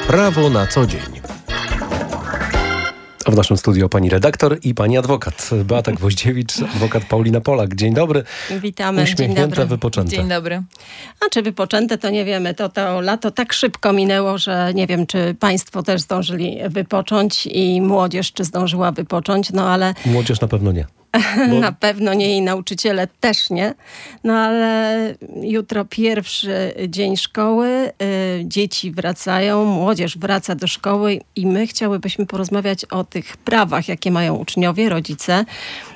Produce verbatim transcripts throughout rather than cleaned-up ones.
Prawo na co dzień. A w naszym studiu pani redaktor i pani adwokat Beata Gwoździewicz, adwokat Paulina Polak. Dzień dobry. Witamy. Uśmiechnięte, Dzień dobry. wypoczęte. Dzień dobry. A czy wypoczęte, to nie wiemy. To, to lato tak szybko minęło, że nie wiem, czy państwo też zdążyli wypocząć i młodzież, czy zdążyła wypocząć, no ale... Młodzież na pewno nie. Bo... Na pewno nie i nauczyciele też nie. No ale jutro pierwszy dzień szkoły, y, dzieci wracają, młodzież wraca do szkoły i my chciałybyśmy porozmawiać o tych prawach, jakie mają uczniowie, rodzice.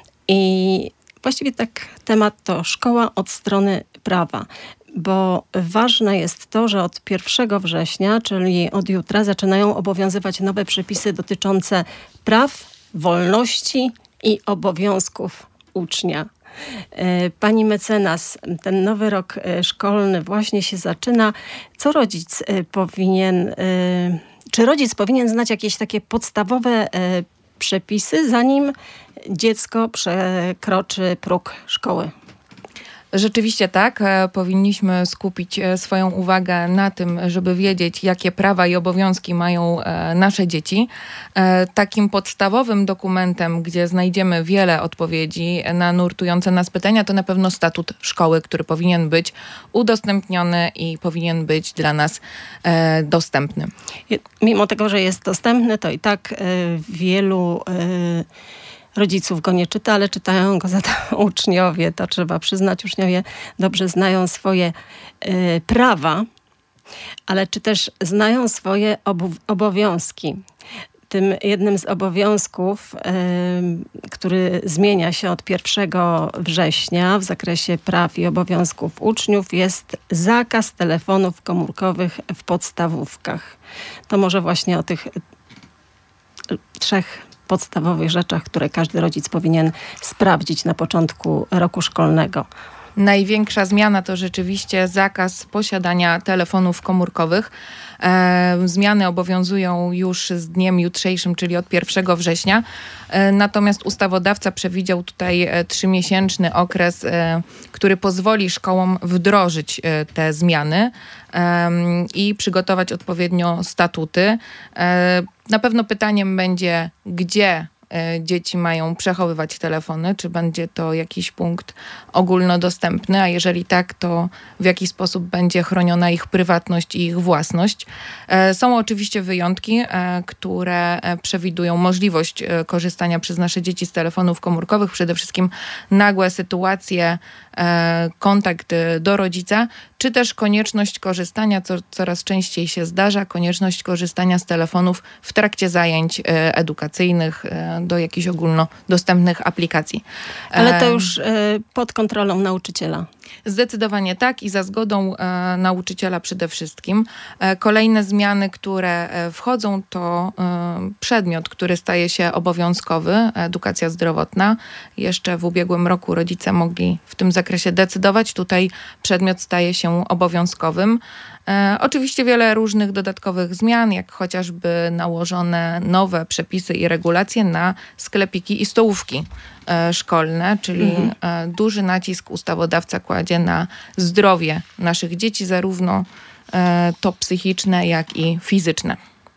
I właściwie tak temat to szkoła od strony prawa. Bo ważne jest to, że od pierwszego września, czyli od jutra, zaczynają obowiązywać nowe przepisy dotyczące praw, wolności i obowiązków ucznia. Pani mecenas, ten nowy rok szkolny właśnie się zaczyna. Co rodzic powinien, czy rodzic powinien znać jakieś takie podstawowe przepisy, zanim dziecko przekroczy próg szkoły? Rzeczywiście tak. Powinniśmy skupić swoją uwagę na tym, żeby wiedzieć, jakie prawa i obowiązki mają nasze dzieci. Takim podstawowym dokumentem, gdzie znajdziemy wiele odpowiedzi na nurtujące nas pytania, to na pewno statut szkoły, który powinien być udostępniony i powinien być dla nas dostępny. Mimo tego, że jest dostępny, to i tak wielu rodziców go nie czyta, ale czytają go za to uczniowie. To trzeba przyznać, uczniowie dobrze znają swoje y, prawa, ale czy też znają swoje obu- obowiązki. Tym jednym z obowiązków, y, który zmienia się od pierwszego września w zakresie praw i obowiązków uczniów, jest zakaz telefonów komórkowych w podstawówkach. To może właśnie o tych trzech podstawowych rzeczach, które każdy rodzic powinien sprawdzić na początku roku szkolnego. Największa zmiana to rzeczywiście zakaz posiadania telefonów komórkowych. E, zmiany obowiązują już z dniem jutrzejszym, czyli od pierwszego września. E, natomiast ustawodawca przewidział tutaj e, trzymiesięczny okres, e, który pozwoli szkołom wdrożyć e, te zmiany e, i przygotować odpowiednio statuty. E, na pewno pytaniem będzie, gdzie dzieci mają przechowywać telefony, czy będzie to jakiś punkt ogólnodostępny, a jeżeli tak, to w jaki sposób będzie chroniona ich prywatność i ich własność. Są oczywiście wyjątki, które przewidują możliwość korzystania przez nasze dzieci z telefonów komórkowych, przede wszystkim nagłe sytuacje, kontakt do rodzica, czy też konieczność korzystania, co coraz częściej się zdarza, konieczność korzystania z telefonów w trakcie zajęć edukacyjnych, do jakichś ogólnodostępnych aplikacji. Ale to już pod kontrolą nauczyciela. Zdecydowanie tak i za zgodą e, nauczyciela przede wszystkim. E, kolejne zmiany, które e, wchodzą, to e, przedmiot, który staje się obowiązkowy, edukacja zdrowotna. Jeszcze w ubiegłym roku rodzice mogli w tym zakresie decydować. Tutaj przedmiot staje się obowiązkowym. E, oczywiście wiele różnych dodatkowych zmian, jak chociażby nałożone nowe przepisy i regulacje na sklepiki i stołówki e, szkolne, czyli mhm. e, duży nacisk ustawodawca kładzie na zdrowie naszych dzieci, zarówno e, to psychiczne, jak i fizyczne.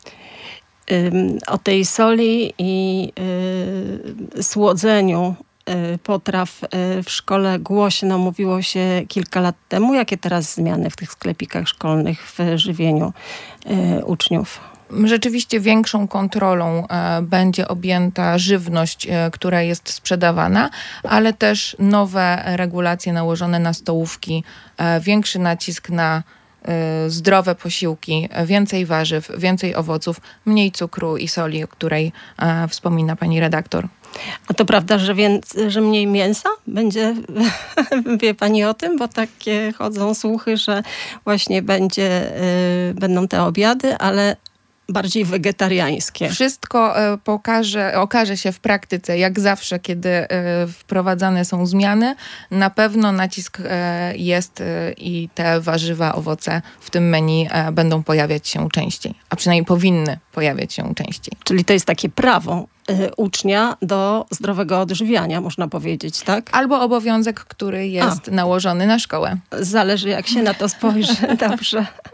Ym, o tej soli i y, słodzeniu potraw w szkole głośno mówiło się kilka lat temu. Jakie teraz zmiany w tych sklepikach szkolnych w żywieniu y, uczniów? Rzeczywiście większą kontrolą e, będzie objęta żywność, e, która jest sprzedawana, ale też nowe regulacje nałożone na stołówki, e, większy nacisk na e, zdrowe posiłki, więcej warzyw, więcej owoców, mniej cukru i soli, o której e, wspomina pani redaktor. A to prawda, że, więcej, że mniej mięsa będzie, wie pani o tym? Bo takie chodzą słuchy, że właśnie będzie, y, będą te obiady, ale bardziej wegetariańskie. Wszystko e, pokaże, okaże się w praktyce, jak zawsze, kiedy e, wprowadzane są zmiany. Na pewno nacisk e, jest e, i te warzywa, owoce w tym menu e, będą pojawiać się częściej, a przynajmniej powinny pojawiać się częściej. Czyli to jest takie prawo y, ucznia do zdrowego odżywiania, można powiedzieć, tak? Albo obowiązek, który jest a. nałożony na szkołę. Zależy, jak się na to spojrzy. Dobrze.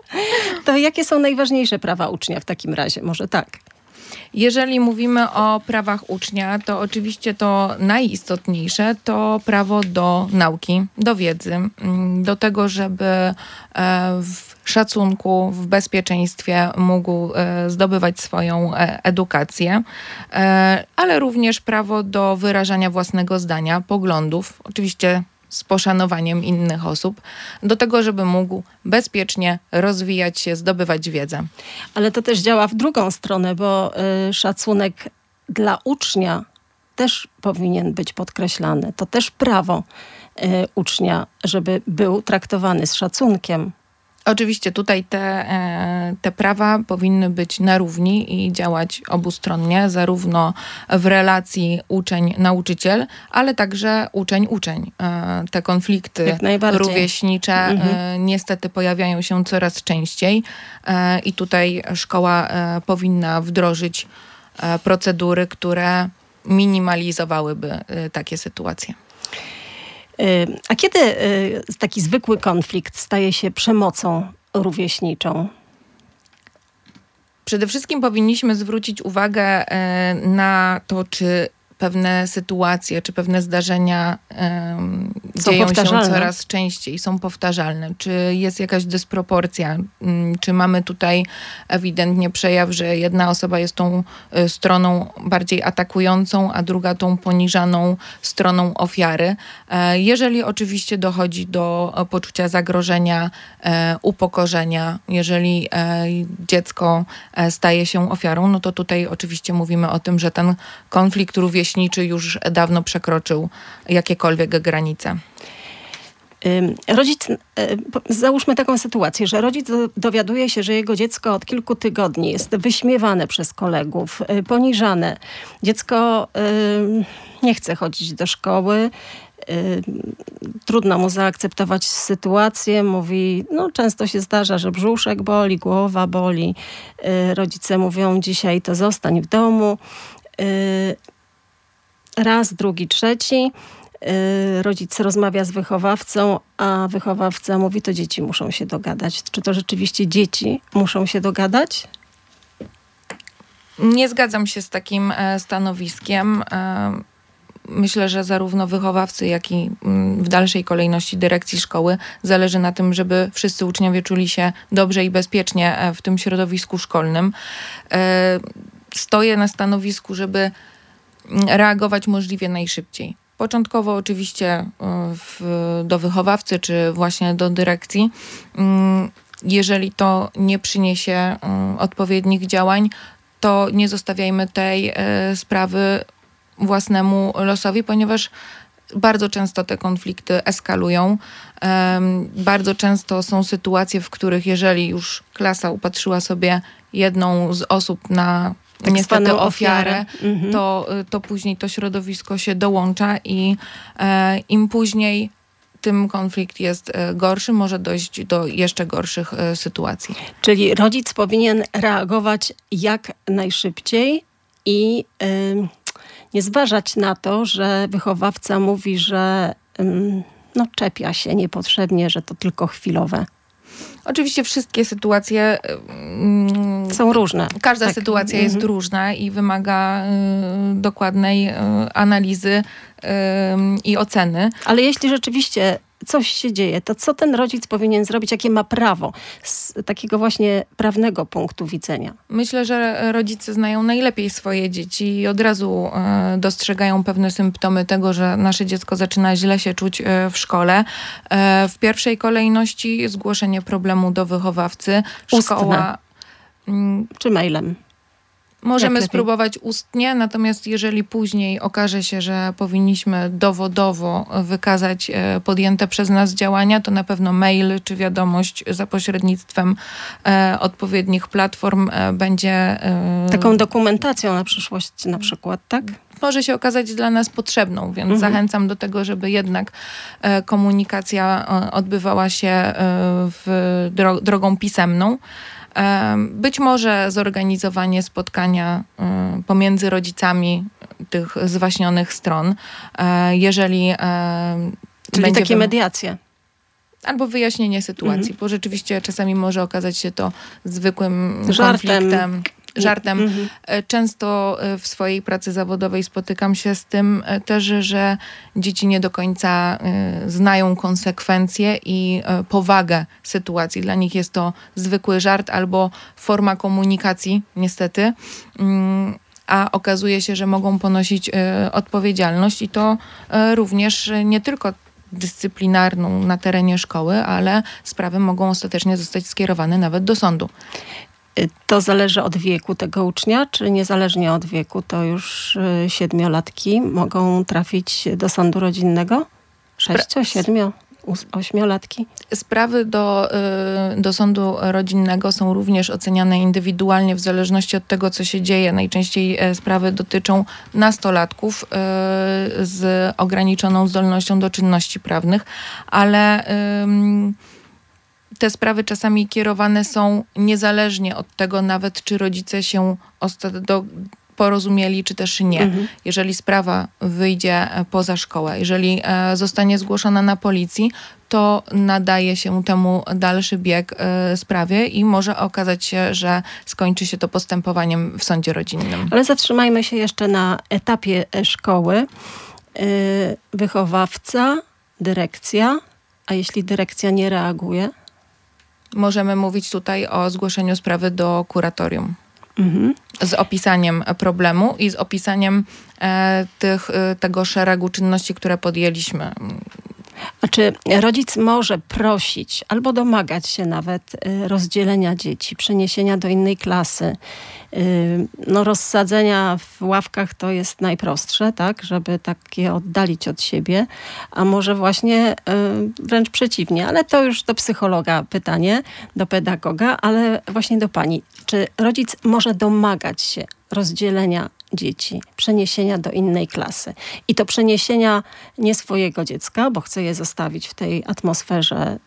To jakie są najważniejsze prawa ucznia w takim razie? Może tak. Jeżeli mówimy o prawach ucznia, to oczywiście to najistotniejsze to prawo do nauki, do wiedzy, do tego, żeby w szacunku, w bezpieczeństwie mógł zdobywać swoją edukację, ale również prawo do wyrażania własnego zdania, poglądów, oczywiście z poszanowaniem innych osób, do tego, żeby mógł bezpiecznie rozwijać się, zdobywać wiedzę. Ale to też działa w drugą stronę, bo y, szacunek dla ucznia też powinien być podkreślany. To też prawo y, ucznia, żeby był traktowany z szacunkiem. Oczywiście tutaj te, te prawa powinny być na równi i działać obustronnie, zarówno w relacji uczeń-nauczyciel, ale także uczeń-uczeń. Te konflikty rówieśnicze mhm. niestety pojawiają się coraz częściej i tutaj szkoła powinna wdrożyć procedury, które minimalizowałyby takie sytuacje. A kiedy taki zwykły konflikt staje się przemocą rówieśniczą? Przede wszystkim powinniśmy zwrócić uwagę na to, czy pewne sytuacje, czy pewne zdarzenia um, dzieją się coraz częściej, są powtarzalne. Czy jest jakaś dysproporcja? Um, czy mamy tutaj ewidentnie przejaw, że jedna osoba jest tą y, stroną bardziej atakującą, a druga tą poniżaną stroną ofiary? E, jeżeli oczywiście dochodzi do e, poczucia zagrożenia, e, upokorzenia, jeżeli e, dziecko e, staje się ofiarą, no to tutaj oczywiście mówimy o tym, że ten konflikt rówieśniczy już dawno przekroczył jakiekolwiek granice. Rodzic, załóżmy taką sytuację, że rodzic dowiaduje się, że jego dziecko od kilku tygodni jest wyśmiewane przez kolegów, poniżane. Dziecko nie chce chodzić do szkoły, trudno mu zaakceptować sytuację, mówi, no często się zdarza, że brzuszek boli, głowa boli. Rodzice mówią, dzisiaj to zostań w domu. Raz, drugi, trzeci. Rodzic rozmawia z wychowawcą, a wychowawca mówi, to dzieci muszą się dogadać. Czy to rzeczywiście dzieci muszą się dogadać? Nie zgadzam się z takim stanowiskiem. Myślę, że zarówno wychowawcy, jak i w dalszej kolejności dyrekcji szkoły zależy na tym, żeby wszyscy uczniowie czuli się dobrze i bezpiecznie w tym środowisku szkolnym. Stoję na stanowisku, żeby reagować możliwie najszybciej. Początkowo oczywiście w, do wychowawcy, czy właśnie do dyrekcji. Jeżeli to nie przyniesie odpowiednich działań, to nie zostawiajmy tej sprawy własnemu losowi, ponieważ bardzo często te konflikty eskalują. Bardzo często są sytuacje, w których jeżeli już klasa upatrzyła sobie jedną z osób na tak niestety ofiarę, mhm. to, to później to środowisko się dołącza i e, im później tym konflikt jest gorszy, może dojść do jeszcze gorszych e, sytuacji. Czyli rodzic powinien reagować jak najszybciej i y, nie zważać na to, że wychowawca mówi, że y, no, czepia się niepotrzebnie, że to tylko chwilowe. Oczywiście wszystkie sytuacje yy, są różne. Każda tak. sytuacja jest mm-hmm. różna i wymaga yy, dokładnej yy, analizy yy, i oceny. Ale jeśli rzeczywiście coś się dzieje, to co ten rodzic powinien zrobić? Jakie ma prawo z takiego właśnie prawnego punktu widzenia? Myślę, że rodzice znają najlepiej swoje dzieci i od razu y, dostrzegają pewne symptomy tego, że nasze dziecko zaczyna źle się czuć y, w szkole. Y, w pierwszej kolejności zgłoszenie problemu do wychowawcy. Szkoła y, czy mailem? Możemy spróbować ustnie, natomiast jeżeli później okaże się, że powinniśmy dowodowo wykazać podjęte przez nas działania, to na pewno mail czy wiadomość za pośrednictwem e, odpowiednich platform e, będzie... E, Taką dokumentacją na przyszłość na przykład, tak? Może się okazać dla nas potrzebną, więc mhm. zachęcam do tego, żeby jednak e, komunikacja e, odbywała się e, w dro- drogą pisemną. Być może zorganizowanie spotkania pomiędzy rodzicami tych zwaśnionych stron, jeżeli Czyli będzie takie wym- mediacje. albo wyjaśnienie sytuacji, mhm. bo rzeczywiście czasami może okazać się to zwykłym Żartem. konfliktem. Żartem. Mhm. Często w swojej pracy zawodowej spotykam się z tym też, że dzieci nie do końca znają konsekwencje i powagę sytuacji. Dla nich jest to zwykły żart albo forma komunikacji, niestety. A okazuje się, że mogą ponosić odpowiedzialność i to również nie tylko dyscyplinarną na terenie szkoły, ale sprawy mogą ostatecznie zostać skierowane nawet do sądu. To zależy od wieku tego ucznia, czy niezależnie od wieku, to już siedmiolatki mogą trafić do sądu rodzinnego? Sześcio, siedmio, ośmiolatki? Sprawy do, do sądu rodzinnego są również oceniane indywidualnie w zależności od tego, co się dzieje. Najczęściej sprawy dotyczą nastolatków z ograniczoną zdolnością do czynności prawnych, ale te sprawy czasami kierowane są niezależnie od tego nawet, czy rodzice się do, porozumieli, czy też nie. Mhm. Jeżeli sprawa wyjdzie poza szkołę, jeżeli e, zostanie zgłoszona na policji, to nadaje się temu dalszy bieg e, sprawy i może okazać się, że skończy się to postępowaniem w sądzie rodzinnym. Ale zatrzymajmy się jeszcze na etapie szkoły. Yy, wychowawca, dyrekcja, a jeśli dyrekcja nie reaguje? Możemy mówić tutaj o zgłoszeniu sprawy do kuratorium. Mhm. Z opisaniem problemu i z opisaniem e, tych, e, tego szeregu czynności, które podjęliśmy. A czy rodzic może prosić albo domagać się nawet rozdzielenia dzieci, przeniesienia do innej klasy? No, rozsadzenia w ławkach to jest najprostsze, tak, żeby tak je oddalić od siebie, a może właśnie wręcz przeciwnie, ale to już do psychologa pytanie, do pedagoga, ale właśnie do pani. Czy rodzic może domagać się rozdzielenia dzieci, przeniesienia do innej klasy? I to przeniesienia nie swojego dziecka, bo chce je zostawić w tej atmosferze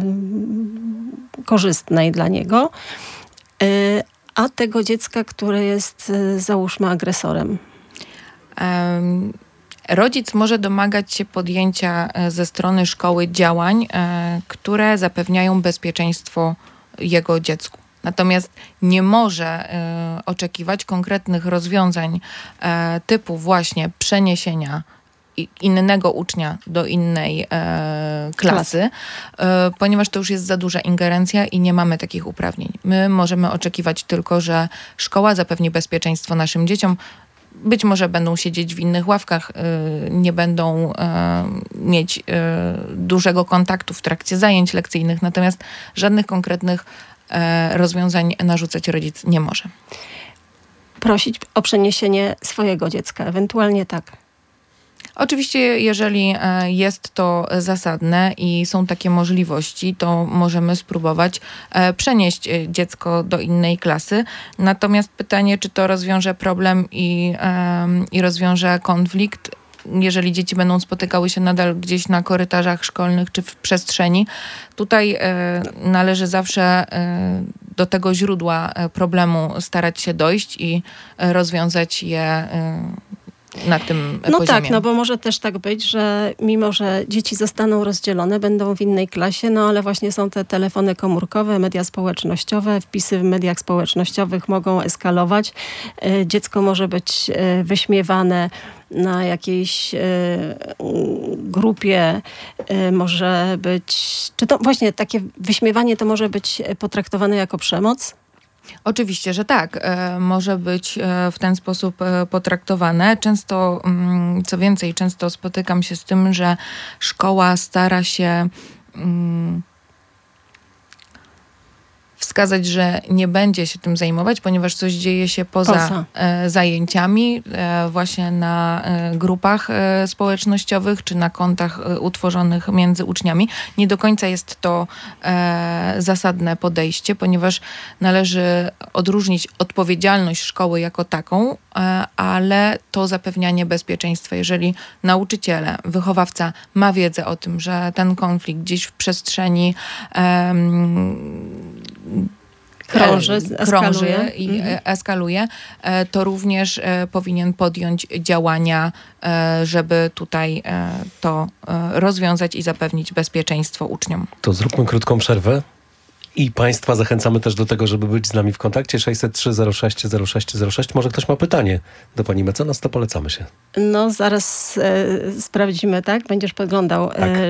yy, korzystnej dla niego, yy, a tego dziecka, które jest, yy, załóżmy, agresorem. Um. Rodzic może domagać się podjęcia ze strony szkoły działań, e, które zapewniają bezpieczeństwo jego dziecku. Natomiast nie może y, oczekiwać konkretnych rozwiązań y, typu właśnie przeniesienia innego ucznia do innej y, klasy, y, ponieważ to już jest za duża ingerencja i nie mamy takich uprawnień. My możemy oczekiwać tylko, że szkoła zapewni bezpieczeństwo naszym dzieciom. Być może będą siedzieć w innych ławkach, y, nie będą y, mieć y, dużego kontaktu w trakcie zajęć lekcyjnych, natomiast żadnych konkretnych rozwiązań narzucać rodzic nie może. Prosić o przeniesienie swojego dziecka, ewentualnie tak. Oczywiście, jeżeli jest to zasadne i są takie możliwości, to możemy spróbować przenieść dziecko do innej klasy. Natomiast pytanie, czy to rozwiąże problem i, i rozwiąże konflikt, jeżeli dzieci będą spotykały się nadal gdzieś na korytarzach szkolnych czy w przestrzeni. Tutaj e, należy zawsze e, do tego źródła problemu starać się dojść i e, rozwiązać je e, na tym no poziomie. Tak, no bo może też tak być, że mimo, że dzieci zostaną rozdzielone, będą w innej klasie, no ale właśnie są te telefony komórkowe, media społecznościowe, wpisy w mediach społecznościowych mogą eskalować. E, dziecko może być e, wyśmiewane na jakiejś y, grupie, y, może być, czy to właśnie takie wyśmiewanie to może być potraktowane jako przemoc? Oczywiście, że tak. E, może być e, w ten sposób e, potraktowane. Często, mm, co więcej, często spotykam się z tym, że szkoła stara się mm, wskazać, że nie będzie się tym zajmować, ponieważ coś dzieje się poza, poza. E, zajęciami, e, właśnie na e, grupach e, społecznościowych, czy na kontach e, utworzonych między uczniami. Nie do końca jest to e, zasadne podejście, ponieważ należy odróżnić odpowiedzialność szkoły jako taką, e, ale to zapewnianie bezpieczeństwa. Jeżeli nauczyciele, wychowawca ma wiedzę o tym, że ten konflikt gdzieś w przestrzeni e, krąży, krąży eskaluje. i Mhm. eskaluje, to również powinien podjąć działania, żeby tutaj to rozwiązać i zapewnić bezpieczeństwo uczniom. To zróbmy krótką przerwę. I Państwa zachęcamy też do tego, żeby być z nami w kontakcie. sześćset trzy zero sześć zero sześć zero sześć. Może ktoś ma pytanie do pani mecenas, to polecamy się. No zaraz e, sprawdzimy, tak? Będziesz podglądał. Tak. E, e,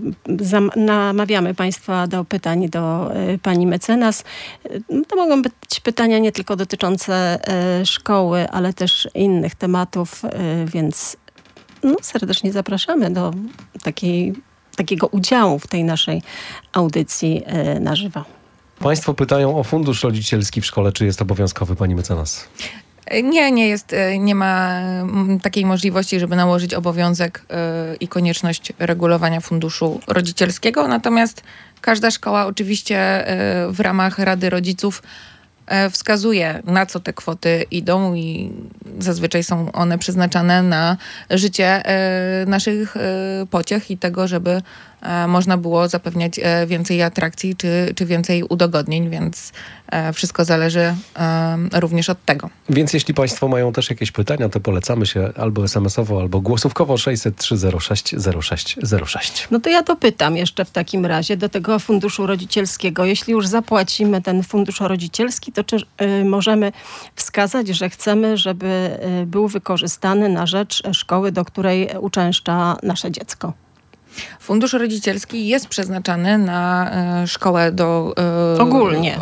zam, namawiamy Państwa do pytań do e, pani mecenas. E, to mogą być pytania nie tylko dotyczące e, szkoły, ale też innych tematów, e, więc no, serdecznie zapraszamy do takiej, takiego udziału w tej naszej audycji e, na żywo. Państwo pytają o fundusz rodzicielski w szkole. Czy jest obowiązkowy, pani mecenas? Nie, nie jest, nie ma mm, takiej możliwości, żeby nałożyć obowiązek y, i konieczność regulowania funduszu rodzicielskiego. Natomiast każda szkoła oczywiście y, w ramach Rady Rodziców y, wskazuje, na co te kwoty idą i zazwyczaj są one przeznaczane na życie y, naszych y, pociech i tego, żeby można było zapewniać więcej atrakcji czy, czy więcej udogodnień, więc wszystko zależy również od tego. Więc jeśli Państwo mają też jakieś pytania, to polecamy się albo es em es owo, albo głosówkowo sześćset trzy zero sześć zero sześć zero sześć. No to ja dopytam jeszcze w takim razie do tego funduszu rodzicielskiego. Jeśli już zapłacimy ten fundusz rodzicielski, to czy y, możemy wskazać, że chcemy, żeby y, był wykorzystany na rzecz szkoły, do której uczęszcza nasze dziecko? Fundusz rodzicielski jest przeznaczany na e, szkołę do... E, ogólnie.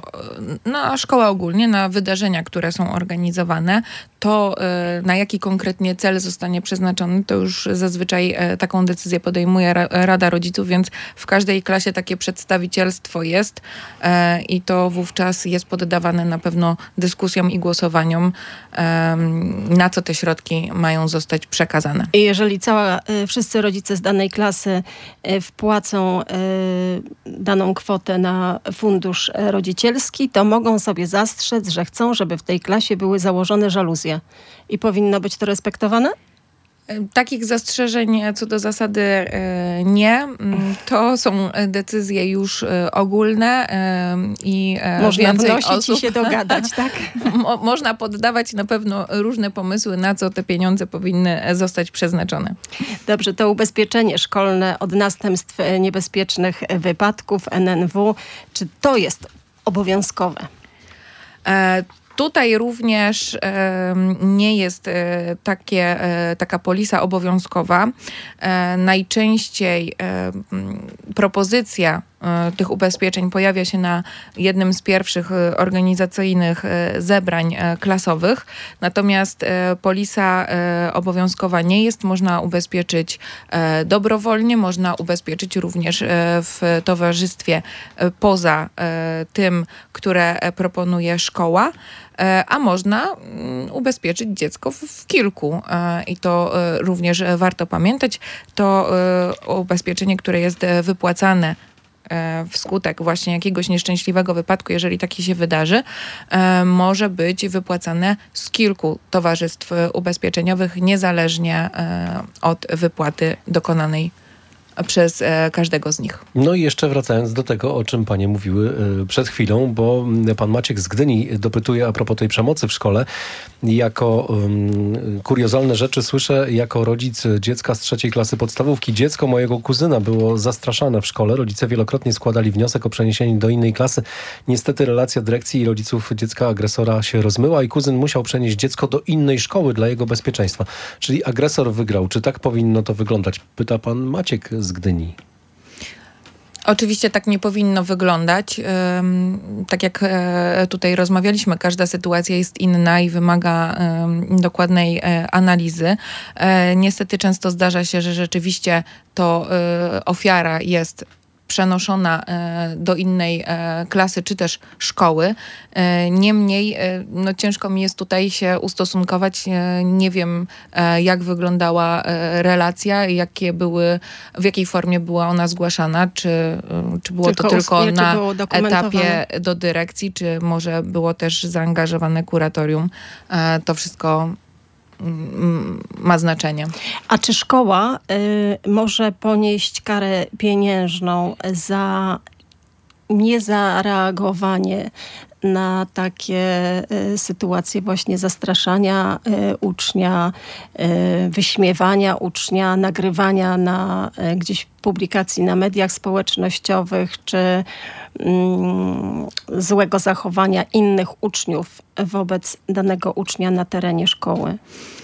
Na szkołę ogólnie, na wydarzenia, które są organizowane. To e, na jaki konkretnie cel zostanie przeznaczony, to już zazwyczaj e, taką decyzję podejmuje ra, Rada Rodziców, więc w każdej klasie takie przedstawicielstwo jest e, i to wówczas jest poddawane na pewno dyskusjom i głosowaniom, e, na co te środki mają zostać przekazane. I jeżeli cała, y, wszyscy rodzice z danej klasy y, wpłacą y, daną kwotę na fundusz rodzicielski, to mogą sobie zastrzec, że chcą, żeby w tej klasie były założone żaluzje. I powinno być to respektowane? Takich zastrzeżeń co do zasady nie. To są decyzje już ogólne i można więcej wnosić osób. i się dogadać, tak? Mo- można poddawać na pewno różne pomysły, na co te pieniądze powinny zostać przeznaczone. Dobrze, to ubezpieczenie szkolne od następstw niebezpiecznych wypadków en en wu, czy to jest obowiązkowe? E- Tutaj również e, nie jest e, takie, e, taka polisa obowiązkowa. E, najczęściej e, propozycja e, tych ubezpieczeń pojawia się na jednym z pierwszych e, organizacyjnych e, zebrań e, klasowych. Natomiast e, polisa e, obowiązkowa nie jest. Można ubezpieczyć e, dobrowolnie, można ubezpieczyć również e, w towarzystwie e, poza e, tym, które e, proponuje szkoła. A można ubezpieczyć dziecko w kilku i to również warto pamiętać. To ubezpieczenie, które jest wypłacane wskutek właśnie jakiegoś nieszczęśliwego wypadku, jeżeli taki się wydarzy, może być wypłacane z kilku towarzystw ubezpieczeniowych, niezależnie od wypłaty dokonanej przez e, każdego z nich. No i jeszcze wracając do tego, o czym panie mówiły y, przed chwilą, bo pan Maciek z Gdyni dopytuje a propos tej przemocy w szkole. Jako um, kuriozalne rzeczy słyszę jako rodzic dziecka z trzeciej klasy podstawówki. Dziecko mojego kuzyna było zastraszane w szkole. Rodzice wielokrotnie składali wniosek o przeniesienie do innej klasy. Niestety relacja dyrekcji i rodziców dziecka agresora się rozmyła i kuzyn musiał przenieść dziecko do innej szkoły dla jego bezpieczeństwa. Czyli agresor wygrał. Czy tak powinno to wyglądać? Pyta pan Maciek z Gdyni. Oczywiście tak nie powinno wyglądać. Tak jak tutaj rozmawialiśmy, każda sytuacja jest inna i wymaga dokładnej analizy. Niestety często zdarza się, że rzeczywiście to ofiara jest przenoszona do innej klasy czy też szkoły. Niemniej no, ciężko mi jest tutaj się ustosunkować. Nie wiem, jak wyglądała relacja, jakie były, w jakiej formie była ona zgłaszana, czy, czy było tylko to tylko uspie, na było etapie do dyrekcji, czy może było też zaangażowane kuratorium. To wszystko ma znaczenie. A czy szkoła y, może ponieść karę pieniężną za niezareagowanie na takie y, sytuacje właśnie zastraszania y, ucznia, y, wyśmiewania ucznia, nagrywania na y, gdzieś publikacji na mediach społecznościowych, czy y, złego zachowania innych uczniów wobec danego ucznia na terenie szkoły.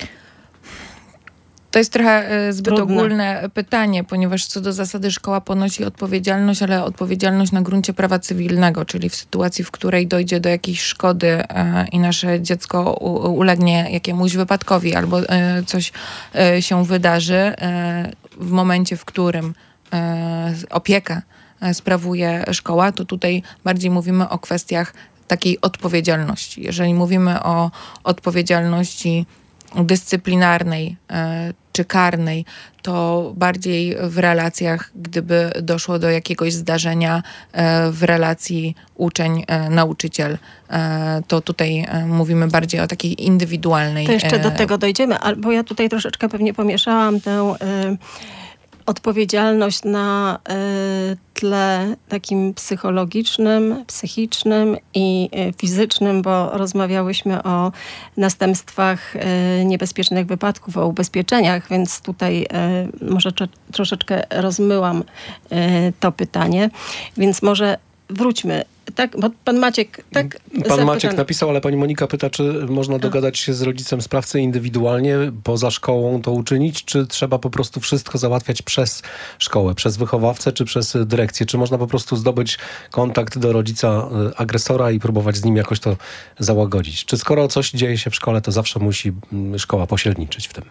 To jest trochę e, zbyt Trudne. ogólne pytanie, ponieważ co do zasady szkoła ponosi odpowiedzialność, ale odpowiedzialność na gruncie prawa cywilnego, czyli w sytuacji, w której dojdzie do jakiejś szkody e, i nasze dziecko u, ulegnie jakiemuś wypadkowi albo e, coś e, się wydarzy, e, w momencie, w którym e, opiekę e, sprawuje szkoła, to tutaj bardziej mówimy o kwestiach takiej odpowiedzialności. Jeżeli mówimy o odpowiedzialności dyscyplinarnej e, czy karnej, to bardziej w relacjach, gdyby doszło do jakiegoś zdarzenia e, w relacji uczeń-nauczyciel, e, to tutaj e, mówimy bardziej o takiej indywidualnej. To jeszcze do e, tego dojdziemy, al- bo ja tutaj troszeczkę pewnie pomieszałam tę y, odpowiedzialność na y, tle takim psychologicznym, psychicznym i y, fizycznym, bo rozmawiałyśmy o następstwach y, niebezpiecznych wypadków, o ubezpieczeniach, więc tutaj y, może cze- troszeczkę rozmyłam y, to pytanie. Więc może wróćmy. Tak, bo pan Maciek tak Pan zapytany- Maciek napisał, ale pani Monika pyta, czy można dogadać się z rodzicem sprawcy indywidualnie, poza szkołą to uczynić, czy trzeba po prostu wszystko załatwiać przez szkołę, przez wychowawcę, czy przez dyrekcję? Czy można po prostu zdobyć kontakt do rodzica y, agresora i próbować z nim jakoś to załagodzić? Czy skoro coś dzieje się w szkole, to zawsze musi mm, szkoła pośredniczyć w tym?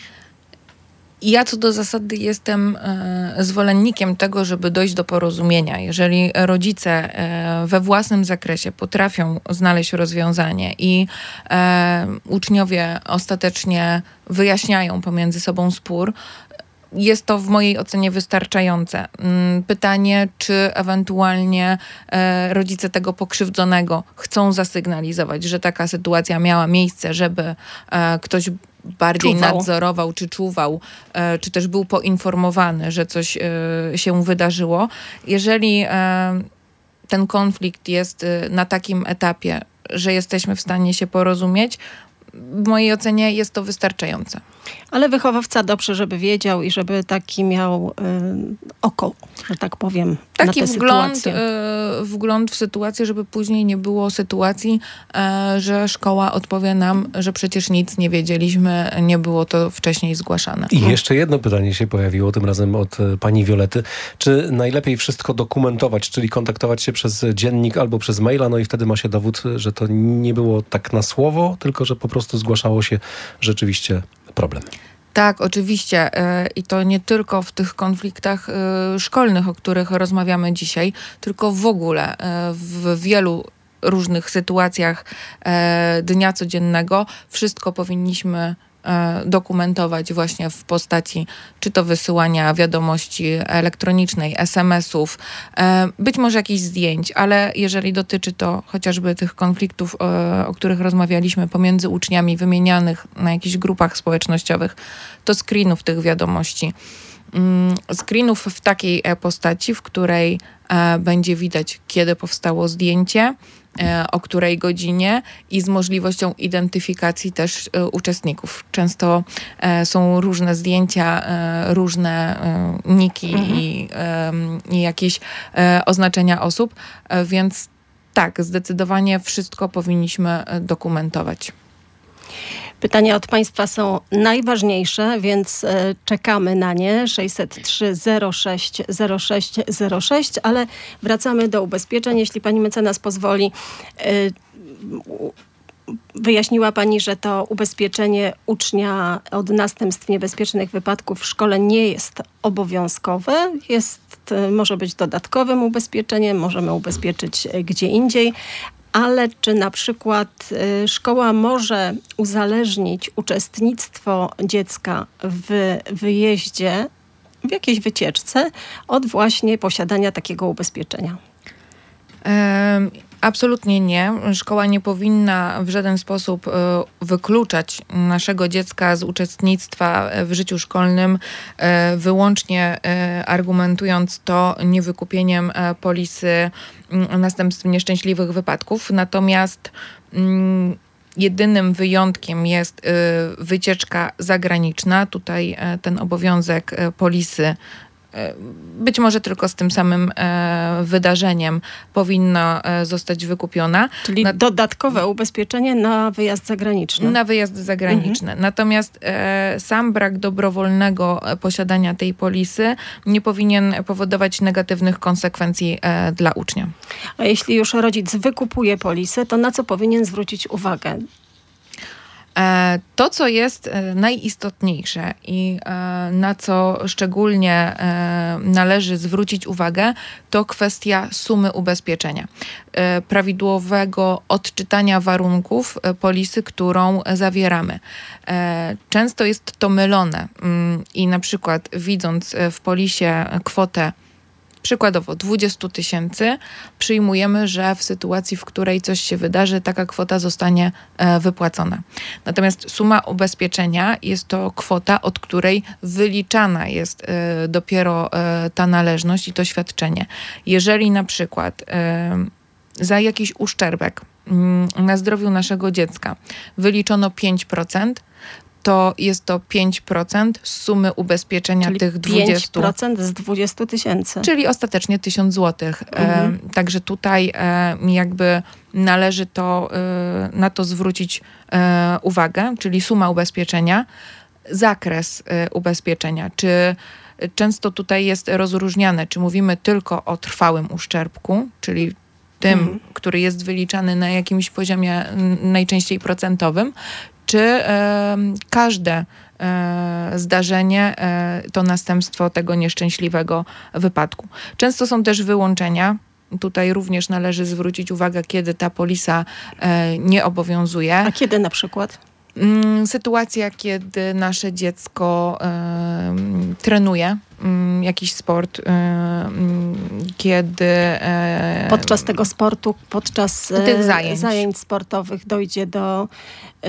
Ja co do zasady jestem e, zwolennikiem tego, żeby dojść do porozumienia. Jeżeli rodzice e, we własnym zakresie potrafią znaleźć rozwiązanie i e, uczniowie ostatecznie wyjaśniają pomiędzy sobą spór, jest to w mojej ocenie wystarczające. Mm, Pytanie, czy ewentualnie e, rodzice tego pokrzywdzonego chcą zasygnalizować, że taka sytuacja miała miejsce, żeby e, ktoś bardziej Czuwał. nadzorował, czy czuwał, e, czy też był poinformowany, że coś e, się wydarzyło. Jeżeli e, ten konflikt jest e, na takim etapie, że jesteśmy w stanie się porozumieć, w mojej ocenie jest to wystarczające. Ale wychowawca dobrze, żeby wiedział i żeby taki miał y, oko, że tak powiem, Taki na tę wgląd, sytuację. e, wgląd w sytuację, żeby później nie było sytuacji, e, że szkoła odpowie nam, że przecież nic nie wiedzieliśmy, nie było to wcześniej zgłaszane. I jeszcze jedno pytanie się pojawiło, tym razem od e, pani Wiolety. Czy najlepiej wszystko dokumentować, czyli kontaktować się przez dziennik albo przez maila, no i wtedy ma się dowód, że to nie było tak na słowo, tylko że po prostu zgłaszało się rzeczywiście problem. Tak, oczywiście. e, I to nie tylko w tych konfliktach e, szkolnych, o których rozmawiamy dzisiaj, tylko w ogóle e, w wielu różnych sytuacjach e, dnia codziennego wszystko powinniśmy e, dokumentować właśnie w postaci czy to wysyłania wiadomości elektronicznej, es em esów, e, być może jakichś zdjęć, ale jeżeli dotyczy to chociażby tych konfliktów, e, o których rozmawialiśmy pomiędzy uczniami wymienianych na jakichś grupach społecznościowych, to screenów tych wiadomości. Mm, Screenów w takiej e, postaci, w której e, będzie widać, kiedy powstało zdjęcie, e, o której godzinie i z możliwością identyfikacji też e, uczestników. Często e, są różne zdjęcia, e, różne e, niki i, e, i jakieś e, oznaczenia osób, e, więc tak, zdecydowanie wszystko powinniśmy e, dokumentować. Pytania od Państwa są najważniejsze, więc e, czekamy na nie. sześćset trzy zero sześć zero sześć zero sześć, ale wracamy do ubezpieczeń. Jeśli pani mecenas pozwoli, e, u- wyjaśniła pani, że to ubezpieczenie ucznia od następstw niebezpiecznych wypadków w szkole nie jest obowiązkowe. Jest, e, może być dodatkowym ubezpieczeniem, możemy ubezpieczyć e, gdzie indziej. Ale czy na przykład y, szkoła może uzależnić uczestnictwo dziecka w wyjeździe, w jakiejś wycieczce od właśnie posiadania takiego ubezpieczenia? Em, Absolutnie nie. Szkoła nie powinna w żaden sposób wykluczać naszego dziecka z uczestnictwa w życiu szkolnym, wyłącznie argumentując to niewykupieniem polisy następstw nieszczęśliwych wypadków. Natomiast jedynym wyjątkiem jest wycieczka zagraniczna. Tutaj ten obowiązek polisy być może tylko z tym samym e, wydarzeniem powinna e, zostać wykupiona. Czyli na, dodatkowe ubezpieczenie na wyjazd zagraniczny. Na wyjazd zagraniczny. Mhm. Natomiast e, sam brak dobrowolnego posiadania tej polisy nie powinien powodować negatywnych konsekwencji e, dla ucznia. A jeśli już rodzic wykupuje polisę, to na co powinien zwrócić uwagę? To, co jest najistotniejsze i na co szczególnie należy zwrócić uwagę, to kwestia sumy ubezpieczenia. Prawidłowego odczytania warunków polisy, którą zawieramy. Często jest to mylone i na przykład widząc w polisie kwotę przykładowo dwadzieścia tysięcy, przyjmujemy, że w sytuacji, w której coś się wydarzy, taka kwota zostanie e, wypłacona. Natomiast suma ubezpieczenia jest to kwota, od której wyliczana jest e, dopiero e, ta należność i to świadczenie. Jeżeli na przykład e, za jakiś uszczerbek m, na zdrowiu naszego dziecka wyliczono pięć procent, to jest to pięć procent z sumy ubezpieczenia czyli tych dwudziestu. pięć procent z dwudziestu tysięcy. Czyli ostatecznie tysiąc złotych. Mhm. E, także tutaj e, jakby należy to, e, na to zwrócić e, uwagę, czyli suma ubezpieczenia, zakres e, ubezpieczenia. Czy często tutaj jest rozróżniane, czy mówimy tylko o trwałym uszczerbku, czyli tym, mhm. który jest wyliczany na jakimś poziomie najczęściej procentowym, czy e, każde e, zdarzenie e, to następstwo tego nieszczęśliwego wypadku. Często są też wyłączenia. Tutaj również należy zwrócić uwagę, kiedy ta polisa e, nie obowiązuje. A kiedy na przykład? Sytuacja, kiedy nasze dziecko e, trenuje m, jakiś sport, e, kiedy... E, podczas tego sportu, podczas tych zajęć. zajęć sportowych dojdzie do e,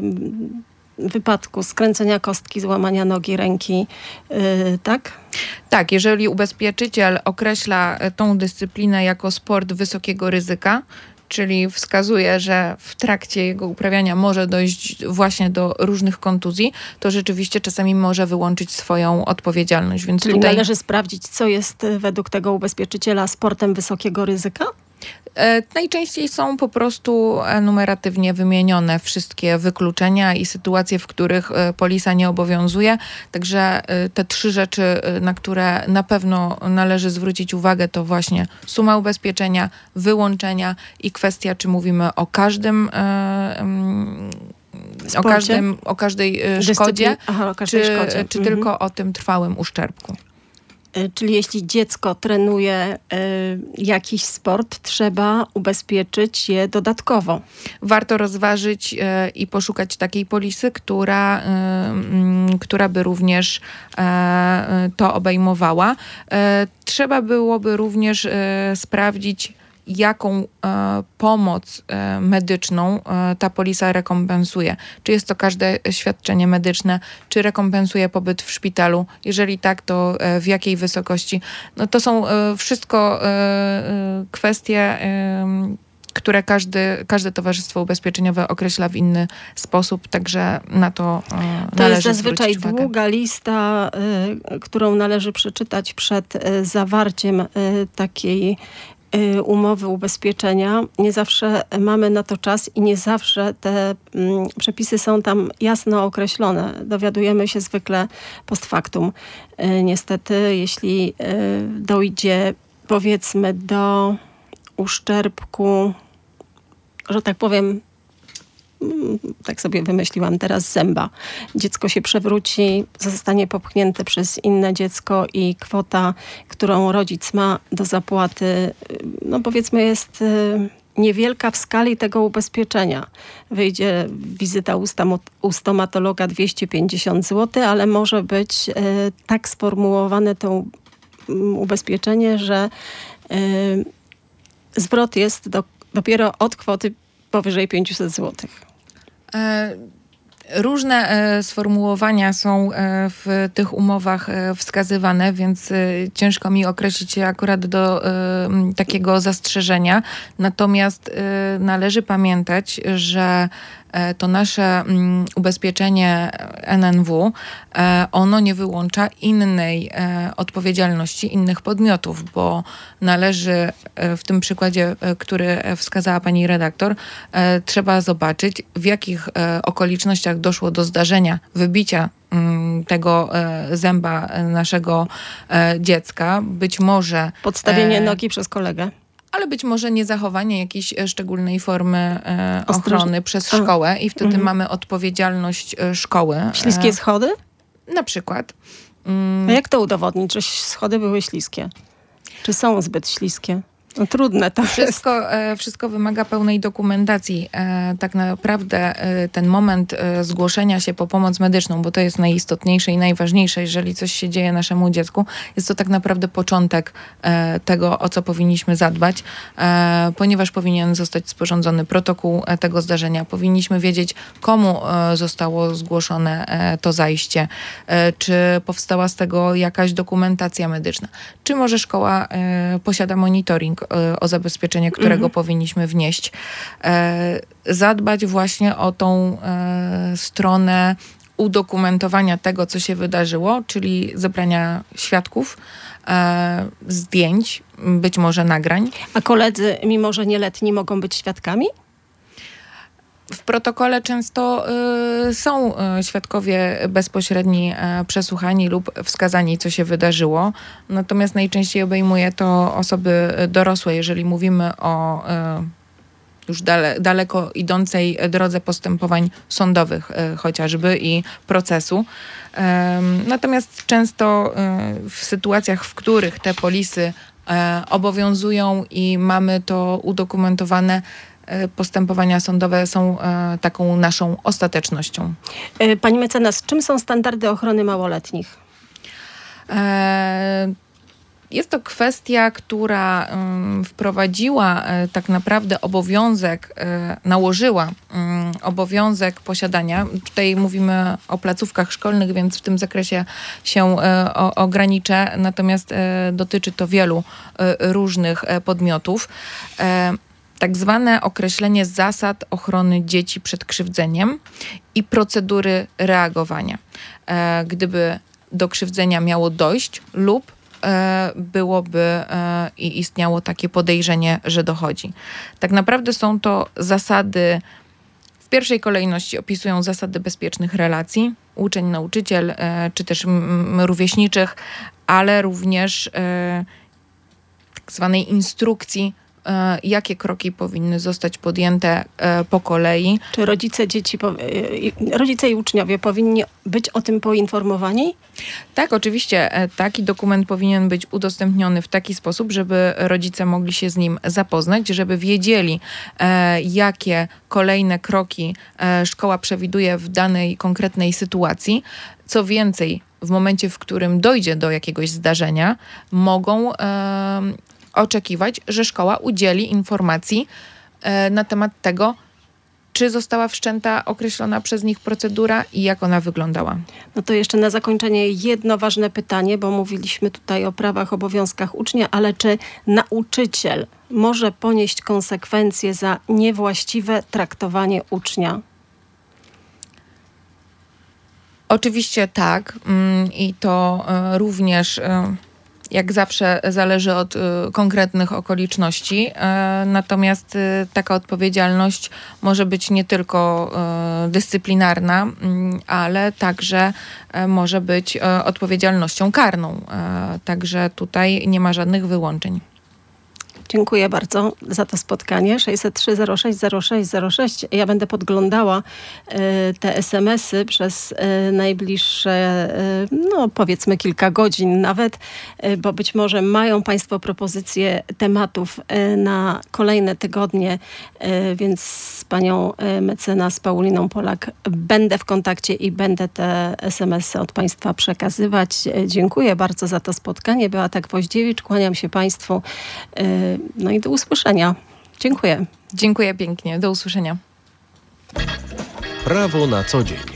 wypadku, skręcenia kostki, złamania nogi, ręki, e, tak? Tak, jeżeli ubezpieczyciel określa tą dyscyplinę jako sport wysokiego ryzyka, czyli wskazuje, że w trakcie jego uprawiania może dojść właśnie do różnych kontuzji, to rzeczywiście czasami może wyłączyć swoją odpowiedzialność. Więc czyli tutaj należy sprawdzić, co jest według tego ubezpieczyciela sportem wysokiego ryzyka? E, najczęściej są po prostu enumeratywnie wymienione wszystkie wykluczenia i sytuacje, w których e, polisa nie obowiązuje. Także e, te trzy rzeczy, e, na które na pewno należy zwrócić uwagę, to właśnie suma ubezpieczenia, wyłączenia i kwestia, czy mówimy o każdym e, mm, o, każdym, o każdej e, szkodzie, Aha, o każdej czy, szkodzie. czy mhm. tylko o tym trwałym uszczerbku. Czyli jeśli dziecko trenuje y, jakiś sport, trzeba ubezpieczyć je dodatkowo. Warto rozważyć y, i poszukać takiej polisy, która, y, y, która by również y, to obejmowała. Y, trzeba byłoby również y, sprawdzić, jaką e, pomoc e, medyczną e, ta polisa rekompensuje. Czy jest to każde świadczenie medyczne, czy rekompensuje pobyt w szpitalu? Jeżeli tak, to e, w jakiej wysokości? No to są e, wszystko e, e, kwestie, e, które każdy, każde towarzystwo ubezpieczeniowe określa w inny sposób, także na to e, To należy jest zazwyczaj zwrócić uwagę. długa lista, y, którą należy przeczytać przed y, zawarciem y, takiej umowy ubezpieczenia. Nie zawsze mamy na to czas i nie zawsze te mm, przepisy są tam jasno określone. Dowiadujemy się zwykle post factum. Y, niestety, jeśli y, dojdzie powiedzmy do uszczerbku, że tak powiem, tak sobie wymyśliłam teraz, zęba. Dziecko się przewróci, zostanie popchnięte przez inne dziecko i kwota, którą rodzic ma do zapłaty, no powiedzmy jest niewielka w skali tego ubezpieczenia. Wyjdzie wizyta u stomatologa dwieście pięćdziesiąt złotych, ale może być tak sformułowane to ubezpieczenie, że zwrot jest do dopiero od kwoty powyżej pięćset złotych. E, Różne e, sformułowania są e, w tych umowach e, wskazywane, więc e, ciężko mi określić się akurat do e, takiego zastrzeżenia. Natomiast e, należy pamiętać, że e, to nasze m, ubezpieczenie N N W, e, ono nie wyłącza innej e, odpowiedzialności innych podmiotów, bo należy e, w tym przykładzie, e, który wskazała pani redaktor, e, trzeba zobaczyć, w jakich e, okolicznościach doszło do zdarzenia wybicia m, tego e, zęba naszego e, dziecka. Być może... Podstawienie e, nogi przez kolegę. ale być może niezachowanie jakiejś e, szczególnej formy e, Ostroż- ochrony przez A. szkołę i wtedy Mhm. mamy odpowiedzialność e, szkoły. Śliskie schody? E, na przykład. Mm, A jak to udowodnić, że schody były śliskie? Czy są zbyt śliskie? No trudne to jest. Wszystko, e, wszystko wymaga pełnej dokumentacji. E, tak naprawdę e, ten moment e, zgłoszenia się po pomoc medyczną, bo to jest najistotniejsze i najważniejsze, jeżeli coś się dzieje naszemu dziecku, jest to tak naprawdę początek e, tego, o co powinniśmy zadbać, e, ponieważ powinien zostać sporządzony protokół e, tego zdarzenia. Powinniśmy wiedzieć, komu e, zostało zgłoszone e, to zajście, e, czy powstała z tego jakaś dokumentacja medyczna, czy może szkoła e, posiada monitoring o zabezpieczenie, którego mhm. powinniśmy wnieść. E, zadbać właśnie o tą e, stronę udokumentowania tego, co się wydarzyło, czyli zebrania świadków, e, zdjęć, być może nagrań. A koledzy, mimo że nieletni, mogą być świadkami? W protokole często y, są y, świadkowie bezpośredni y, przesłuchani lub wskazani, co się wydarzyło. Natomiast najczęściej obejmuje to osoby dorosłe, jeżeli mówimy o y, już dale, daleko idącej drodze postępowań sądowych y, chociażby i procesu. Y, natomiast często y, w sytuacjach, w których te polisy y, obowiązują i mamy to udokumentowane, postępowania sądowe są e, taką naszą ostatecznością. Pani mecenas, czym są standardy ochrony małoletnich? E, jest to kwestia, która um, wprowadziła e, tak naprawdę obowiązek, e, nałożyła um, obowiązek posiadania. Tutaj mówimy o placówkach szkolnych, więc w tym zakresie się e, o, ograniczę. Natomiast e, dotyczy to wielu e, różnych e, podmiotów. E, tak zwane określenie zasad ochrony dzieci przed krzywdzeniem i procedury reagowania. E, gdyby do krzywdzenia miało dojść lub e, byłoby e, i istniało takie podejrzenie, że dochodzi. Tak naprawdę są to zasady, w pierwszej kolejności opisują zasady bezpiecznych relacji, uczeń, nauczyciel, e, czy też m, rówieśniczych, ale również e, tak zwanej instrukcji, jakie kroki powinny zostać podjęte po kolei. Czy rodzice dzieci, rodzice i uczniowie powinni być o tym poinformowani? Tak, oczywiście taki dokument powinien być udostępniony w taki sposób, żeby rodzice mogli się z nim zapoznać, żeby wiedzieli, jakie kolejne kroki szkoła przewiduje w danej konkretnej sytuacji. Co więcej, w momencie, w którym dojdzie do jakiegoś zdarzenia, mogą oczekiwać, że szkoła udzieli informacji e, na temat tego, czy została wszczęta określona przez nich procedura i jak ona wyglądała. No to jeszcze na zakończenie jedno ważne pytanie, bo mówiliśmy tutaj o prawach, obowiązkach ucznia, ale czy nauczyciel może ponieść konsekwencje za niewłaściwe traktowanie ucznia? Oczywiście tak i to również jak zawsze zależy od y, konkretnych okoliczności, y, natomiast y, taka odpowiedzialność może być nie tylko y, dyscyplinarna, y, ale także y, może być y, odpowiedzialnością karną. Y, także tutaj nie ma żadnych wyłączeń. Dziękuję bardzo za to spotkanie. sześćset trzy zero sześć zero sześć zero sześć. Ja będę podglądała y, te es em esy przez y, najbliższe, y, no powiedzmy kilka godzin nawet, y, bo być może mają Państwo propozycje tematów y, na kolejne tygodnie, y, więc z panią y, mecenas Pauliną Polak będę w kontakcie i będę te es em esy od Państwa przekazywać. Y, dziękuję bardzo za to spotkanie. Beata Gwoździewicz, kłaniam się Państwu. Y, No i do usłyszenia. Dziękuję. Dziękuję pięknie. Do usłyszenia. Prawo na co dzień.